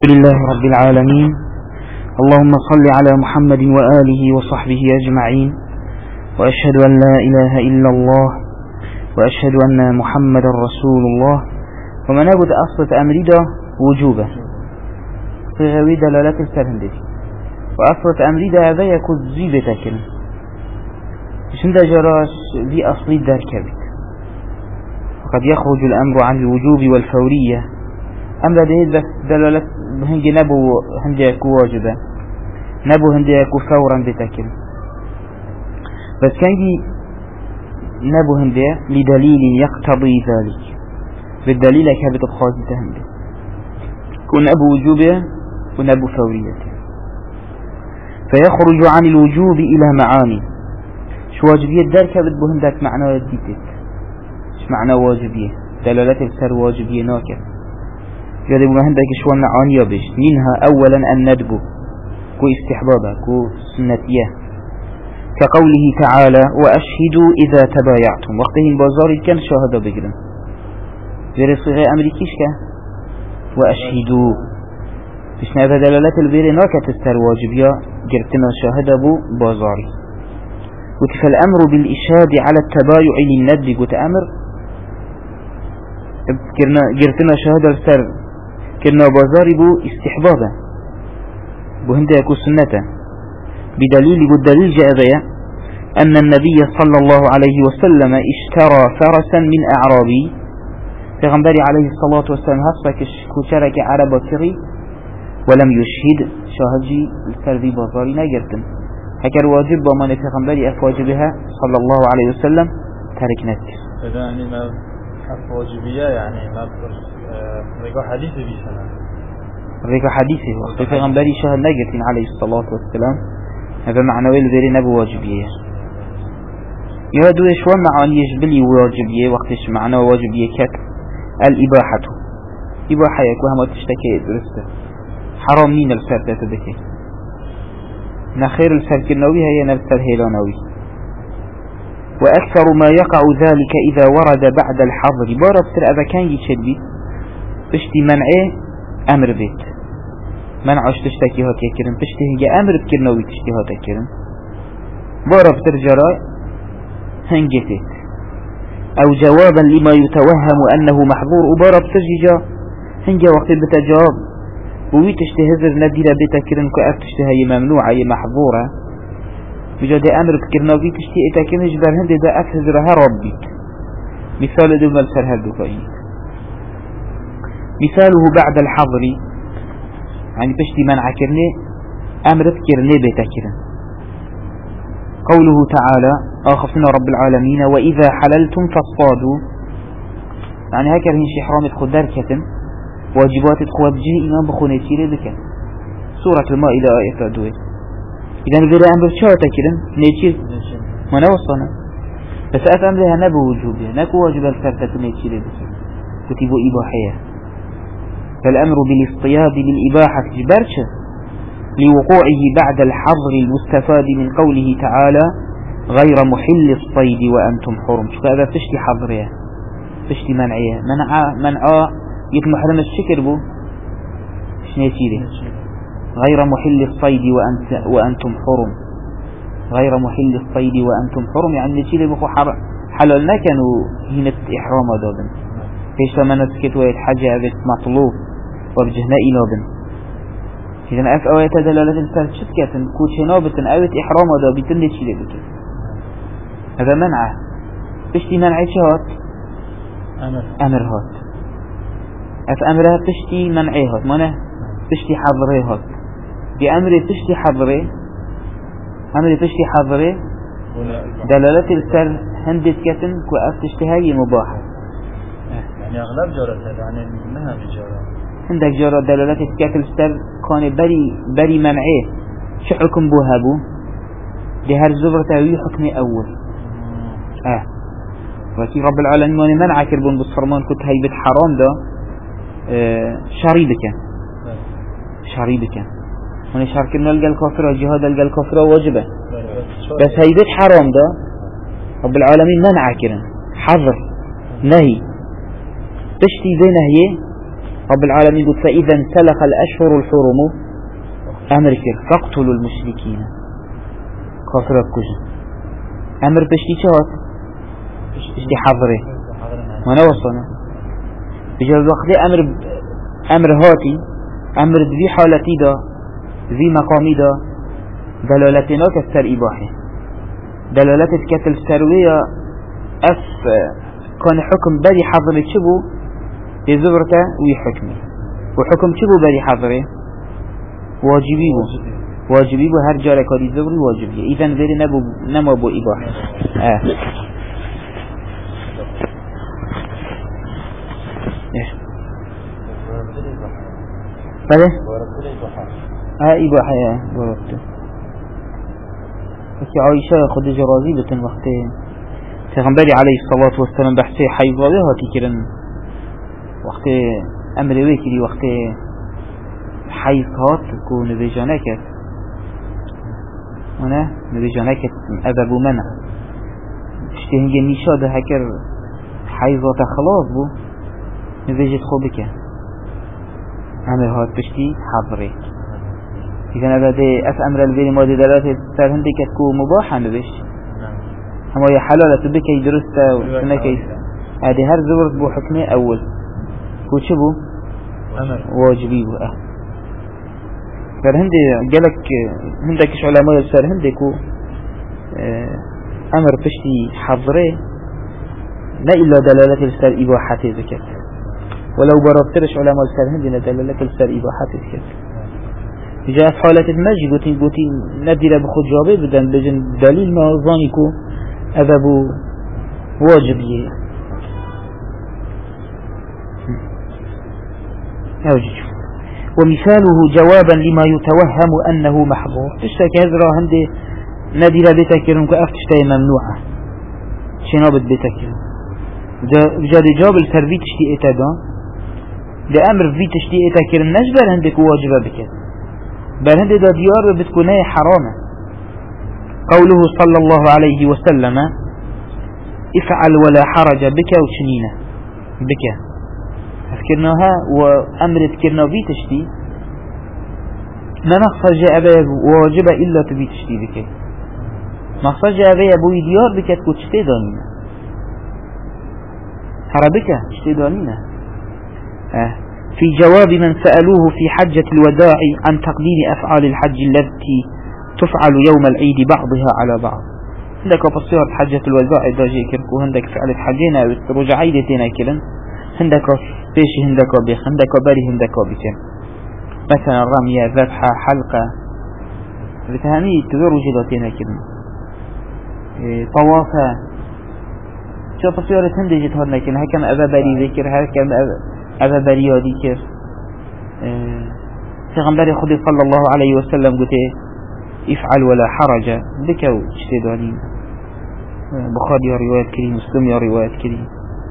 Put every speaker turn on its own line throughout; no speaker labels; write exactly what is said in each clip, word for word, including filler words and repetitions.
لله رب العالمين. اللهم صل على محمد وآله وصحبه أجمعين، وأشهد أن لا إله إلا الله، وأشهد أن محمد رسول الله. ومن أبد أصلة أمريدا وجوبة غوي دلالة السرهندي، وأصلة أمريدا هذا يكون زيبة كن شند جراش ذي أصلي الدركبت، وقد يخرج الأمر عن الوجوب والفورية. أمر ده بس دلالة هنجي نبو هنجي يكو واجبة، نبو هنجي يكو فورا بتكل، بس كنجي نبو هنجي لدليل يقتضي ذلك، بالدليل كابت الخاصة هنجي كون أبو وجوبه ونبو فوريته، فيخرج عن الوجوب إلى معاني. شو واجبية دار كابت بهندك معنى ديتت، شو معنى واجبية دلالة السر واجبية ناكر يادي بما هندك شو معاني بيش. منها أولا الندب كو استحبابا كو سنتيه، كقوله تعالى وأشهدوا إذا تبايعتم، وقتهم بازاري كان شاهدا بقرن غير صغير أمريكيش كان وأشهدوا بيش هذا دلالة البير ناكا تستر واجبيا قرتنا شاهدا بو بازاري. وكفى الأمر بالإشهاد على التبايع للندب قلت أمر قرتنا شاهدا السر كنا بازاري بو استحبابا بو هنده يكون سنة، بدليل بالدليل جاء أن النبي صلى الله عليه وسلم اشترى فرسا من أعرابي، فغنبري عليه الصلاة والسلام هصفك كشارك عربا كري ولم يشهد شاهدي السربي بازاري ناجرتن، هكذا واجب ومن فغنبري أفواجبها صلى الله عليه وسلم تركنت.
هذا يعني ما أفواجبية يعني ما ريقا حديثي بيسنا
ريقا حديثي وقت فغنبري شاهد ناجرتن عليه الصلاة والسلام، هذا معنوي البيري نبو واجبية. يهدو يشوان معاني يجبلي واجبية وقتش معنى واجبية كك الإباحة، إباحة يكوها ما تشتكي درسته حرام نين السر تتبكي نخير السر كالنوي هي نفسر هيلانوي. وأكثر ما يقع ذلك إذا ورد بعد الحظر، بارد سر أذا كان يشد بشتي منعه أمر بيت منعش تشتكي هات يكرم تشتهي هي أمر بكرنوي تشتهي هات يكرم بارد سر جراء هنجتت، أو جوابا لما يتوهم أنه محظور، وبارد سر جا هنجا وقت بتجاب ووي تشتهزر نديرة بتكرن كأف تشتهي ممنوعة هي محظورة بجد أمر بكرنوي تشتهي تكرن جبال هند دا أفهزرها ربي. مثال دو ملسر هدو فأيه مثاله بعد الحظر يعني تشتي منع كرني أمر بكرني بتكرن. قوله تعالى آخفنا رب العالمين وإذا حللتم فاصطادوا، يعني هكذا هنشي حرام تخدر كتن واجبات تخوات جه إمام بخوني تيري بكن سورة المائدة آية دوي. إذا نبدأ أمر شاوتا كرن نيتير ما نوصنا، بس أف أمرها نبو وجوبها نكو واجب الفرقة نيتيري بكن كتبوا إباحية. فالأمر بالاصطياد للإباحة جبرشة لوقوعه بعد الحظر المستفاد من قوله تعالى غير محل الصيد وأنتم حرم. شو هذا تشتي حظرية تشتي منعية منع منعا يتمحرم الشكر بو شنو يصير غير محل الصيد وأنت وأنتم حرم، غير محل الصيد وأنتم حرم يعني يصير بخو حللنا كانوا هنا إحرام دادن فيش لما نسكت ويتحجى بس مطلوب وبجهنا إلابن. إذن أف أويت دلالة السر شتكتن كوش نابتن أويت إحرام دابتن يصير بك هذا منعه. بشتي منعي شهات
أمر
أمر هات أف أمرها تشتي منعيهات مانه تشتي حضريهات بأمر تشتي حضري أمر تشتي حضري دلالة السر هندت كتن كوأف تشتهي مباحة
يعني أغلب جارة يعني منها بجارة
عندك جارة دلالة كتن السر كان بري بري منعيه شو حكم بوها بو لهر زبرة تاوي حكمي أول آه وكي رب العالمين منع كربون بالصرمان كنت هيبت حرام ده آه شريبك شريبك من شاركنا لقى الكافرة جهاد لقى الكافرة واجبة، بس هيبت حرام ده رب العالمين منع كرن حظر نهي تشتي زي نهيه رب العالمين قلت فإذا انسلخ الأشهر الحرم أمر كر فاقتلوا المشركين كافر الكجن أمر بشتي شهات بشتي حضره ما نوصنا بجاز وقت أمر أمر هاتي أمر ذي حالتي دا ذي مقامي دا دلالتنا كالسر إباحي دلالت كتل سروية أف كان حكم بري حضره شبو يزبرته ويحكمه وحكم شبو بري حضره واجبي بو واجبي بو هر جارة كاري زبري واجبي إذن غير نبو نما بو إباحي آه بله ها إباحي اه وربته بس عايشة خد جرازي بتن وقتين پیغمبری علیه الصلاة والسلام بحثی حیضاوی هاتی کرن وقت امر وی کری وقت حیض هات کو نویجانه کرد اونه نویجانه کرد ادبو منه پشتی هنگه نیشاده هکر حیضات خلاص بو نویجت خوب بکن امر هات پشتی حضره اذن ابده اف امر الویری ماده دلات سر هنده کد کو مباحه نویش هما يا حلالة بكي درسته وسنكي هذه هر زورت بو حكمه أول هو شبو واجبي بو أه فر هندي قالك هندك إيش علماء السر هندك اه أمر بشتي حضره لا إلا دلالة السر إباحته ذكر ولو بربترش علماء السر هندي دلالة السر إباحته ذكر جاء في حالة المجي قوتين قوتين ندير بخود جوابه بدن بجن دليل ما ظانيكو أذبو واجبية أوجد ومثاله جوابا لما يتوهم أنه محظور تشتكي هذا هندي نادر بتكرن كأفتشتي ممنوعة شنابت بتكرن جاد جاب التربي تشتي اتدان لأمر في تشتي اتكرن نجبر هندك واجبة بك بل هندي دا ديار بتكونها حرامة قوله صلى الله عليه وسلم افعل ولا حرج بك وشنينة بك أذكرناها وأمر ذكرنا في تشتي ما نخصر جاء بيه واجب إلا تبي تشتي بك نخصر جاء بيه بوي ديار بك تكو تشتي دانينا هربك تشتي دانينا آه. في جواب من سألوه في حجة الوداع عن تقدير أفعال الحج التي تفعل يوم العيد بعضها على بعض عندك بصيرة حجة الوداع إذا جيكرك وهندك فعلت حجينا رجع عيدتنا كلن هندك بيش هندك بيخ هندك بري هندك بيتين مثلا رمية ذبحة حلقة بتهمي تذور جلاتنا كلن إيه طوافة شو بصيرة هندي جتهرنا كلن هكذا أبا بري ذكر هكذا أبا بري ذكر پیغمبر خود صلى الله عليه وسلم قلت افعل ولا حرج بك واشتدانين بخاري يا رواية كريم مسلم يا رواية كريم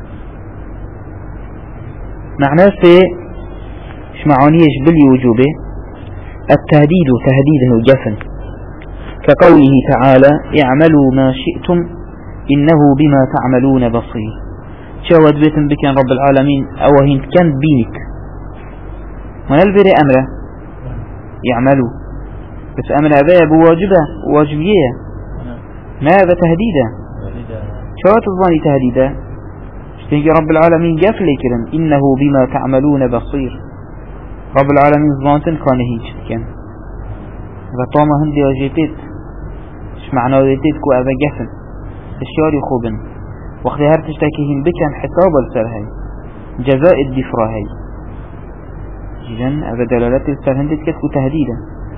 معناه في شمعانيش بالوجوبه التهديد تهديده جفن كقوله تعالى اعملوا ما شئتم إنه بما تعملون بصير شاود بيتم بكن رب العالمين أو هنت كان بينك ونلبر أمره يعملوا بس أمر هذا بواجبه واجبية ما هذا تهديدا شوات الظاني تهديدا اشتهي رب العالمين قفل كرن إنه بما تعملون بصير رب العالمين ظانتن كان هيج كان فطامة هندي وجيتت ايش معنى وجيتت كو أبا قفل الشاري خوبن وقت هر تشتكيهم بكن حساب السرهي جزاء الدفراهي إذن أبا دلالات السرهندت كتكو تهديدا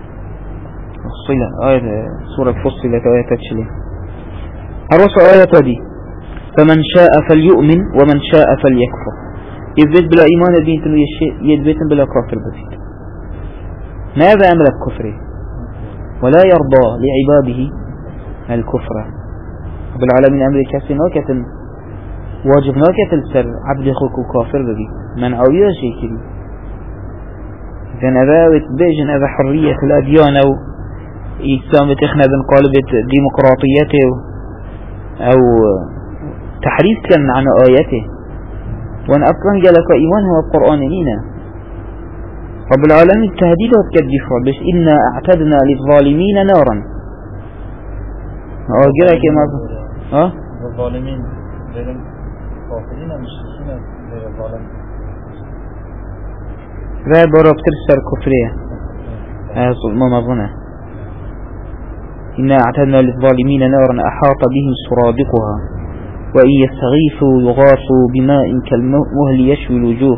الصلة آية سورة فصلة آية تشلي هروس آية دي فمن شاء فليؤمن ومن شاء فليكفر يثبت بلا إيمان بين تنو يثبت بلا كافر بسيط ماذا أمر الكفر ولا يرضى لعباده الكفر رب العالمين أمر كاسي ناكة واجب ناكة السر عبد خوك كافر بسيط من عوية شيء كري إذن أبا بيجن أبا حرية الأديان أو إسلام تخنا بنقالبة ديمقراطيته أو تحريف كان عن آياته وأن أصلا جالك إيمان هو القرآن لنا رب العالمين تهديدات كالدفاع بس إنا أعتدنا للظالمين نارا أقول لك ما ها
الظالمين غير الكافرين المشركين غير الظالمين
لا برا بترسل كفرية آه ما مظنه إنا أعتدنا للظالمين نارا أحاط بهم سرادقها وإن يستغيثوا يغاثوا بماء كالمهل يشوي الوجوه.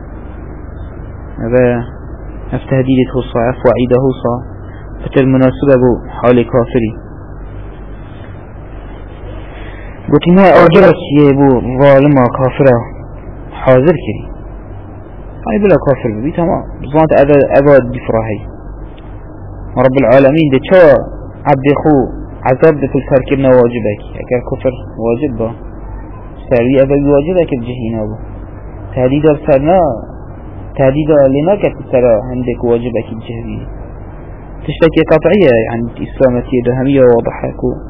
هذا افتهديد هوصا أفوعيد هوصا فتر مناسبة بو حال كافري قلت ما أجرت يبو ظالمة كافرة حاضر كري هاي بلا كافر بي تمام بزانت أباد دفراهي رب العالمين ده شو عبد خو عذاب ده كل فركرنا واجبك اگر كفر واجب با سري أبا واجبك بجهينا بو تهديد بسرنا تهديد لنا كتسرى عندك واجبك بجهينا تشتكي قطعية يعني إسلامتي دهمية واضحة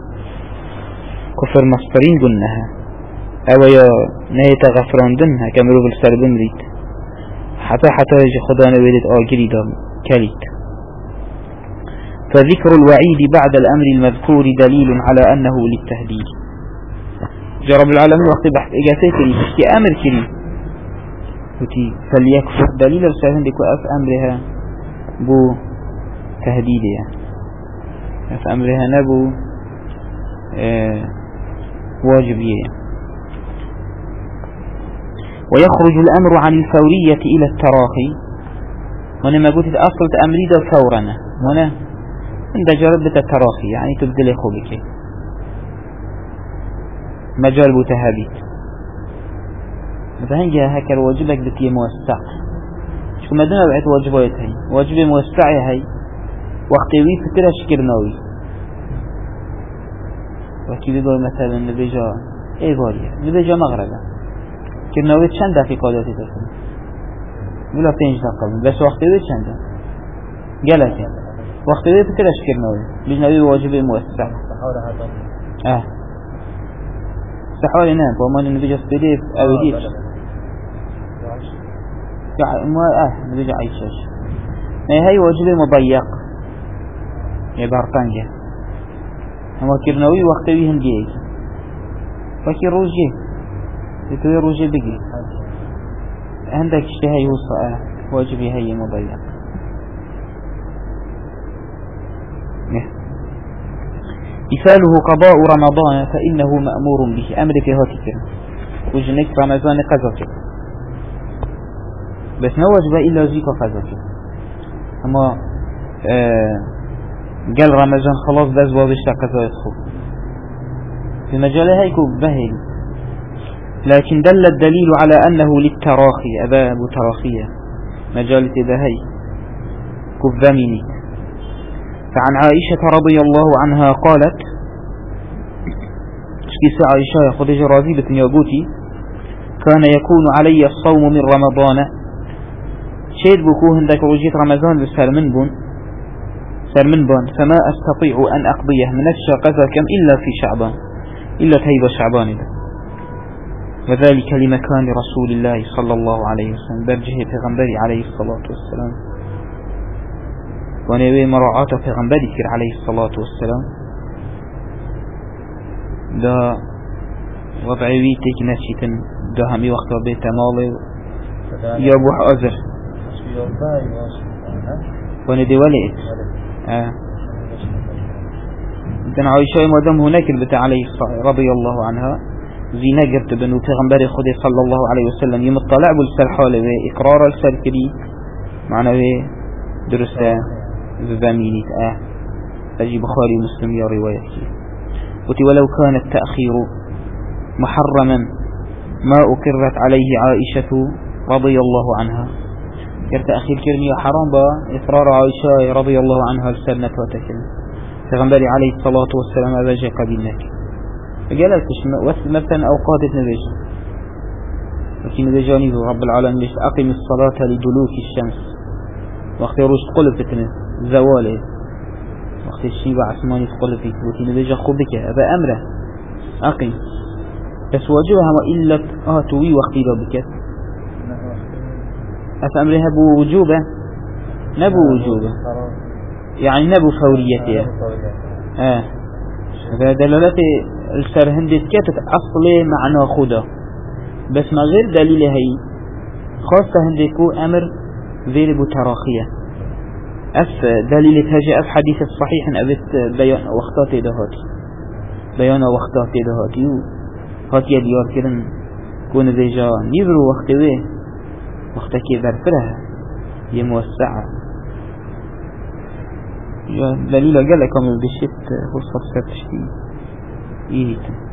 كفر مصدرين قلناها أو يا نهيت غفران دنها كمرو بالسر بمريد حتى حتى يجي خدانا ويدت آجري دام كليت. فذكر الوعيد بعد الأمر المذكور دليل على أنه للتهديد. جرب العالمين وقت بحث إجاسي كريم تشتي أمر كريم وتي فليكفر دليل رسالة ديكو أف أمرها بو تهديد يعني أف أمرها نبو آه واجبية. ويخرج الأمر عن الفورية إلى التراخي. هنا ما قلت أصل أمري ده فورنا هنا عند جربة التراخي يعني تبدل خوبك مجال بتهابيت مثلا جاء هكذا واجبك بتي موسع شو ما دنا بعت واجبات هاي واجب موسع هاي وقتي فترة شكرناوي وكي بيقول مثلا نبيجا ايه غالية نبيجا مغربة كرناوي چند دقيقة قادتي تسمى ولا بينج دقيقة بس وقتي چند قالك وقتي فترة شكرناوي بيجناوي واجب موسع اه سحوري نام وما نبيجا سبيديف او ديف ما اه نبيجا عيشاش هاي واجب مضيق يبارتانجا اما كرناوي وقتي هندي فكي روجي يتوي روجي بقي عندك اشتهي وصاء واجبي هي مضيق. مثاله قضاء رمضان فإنه مأمور به أمر في هاتفر وجنك رمضان قذفر بس نواجب إلا زيك قذفر أما آه قال رمضان خلاص بس بابشتا قذا يدخل في مجالها يكون بهل لكن دل الدليل على أنه للتراخي أباب تراخية مجال تبهي كذاميني. فعن عائشة رضي الله عنها قالت اشكيس عائشة خدج راضيبة يقوتي كان يكون علي الصوم من رمضان شيد بكوه عندك وجيت رمضان بسرمن بون سرمن بون فما أستطيع أن أقضيه من الشاقة كم إلا في شعبان إلا تهيب شعبان ده. وذلك لمكان رسول الله صلى الله عليه وسلم برجه في غنبري عليه الصلاة والسلام ونوي مراعاته في غنبري عليه الصلاة والسلام ده وضعي تيك نشيتن ده همي وقت بيت مالي يا ابو حازر وندي وليت اه كان عايشة مدام هناك البتاع عليه رضي الله عنها زينة قرت بنو تغنبري خدي صلى الله عليه وسلم يوم الطلع بالسرحالة إقرار السركري معنا بي درسة زمينيت اه أجي بخاري مسلم يا روايتي قلت ولو كان التأخير محرما ما أكرت عليه عائشة رضي الله عنها كرت أخير كرمي حرام با إقرار عائشة رضي الله عنها السنة وتكلم تغنبري عليه الصلاة والسلام أباجي قبيلناك فقالت مثلا أوقات نبيج لكن نبيجاني رب العالمين أقم الصلاة لدلوك الشمس وقت يروج تقلب فتنة زواله وقت الشيبة عثماني تقلب فيه وكي نبيج خوبك أبا أمره أقم بس واجبها ما إلا آتوي وقت بابك أفأمرها بوجوبة نبو وجوبه يعني نبو فوريته اه فدلالة السر هندت كتت أصل معنى خدا بس ما غير دليل هي خاصة هندكو أمر غير بتراخية أف دليل تهجي أف حديث الصحيح أن أبت بيان وقتات دهاتي بيان وقتات دهاتي هاتي ديار كرن كون ذيجا نيبرو وقتوه وقتكي برفرها يموسعة دليل قال لكم بشت خصوصا ستشتي إيه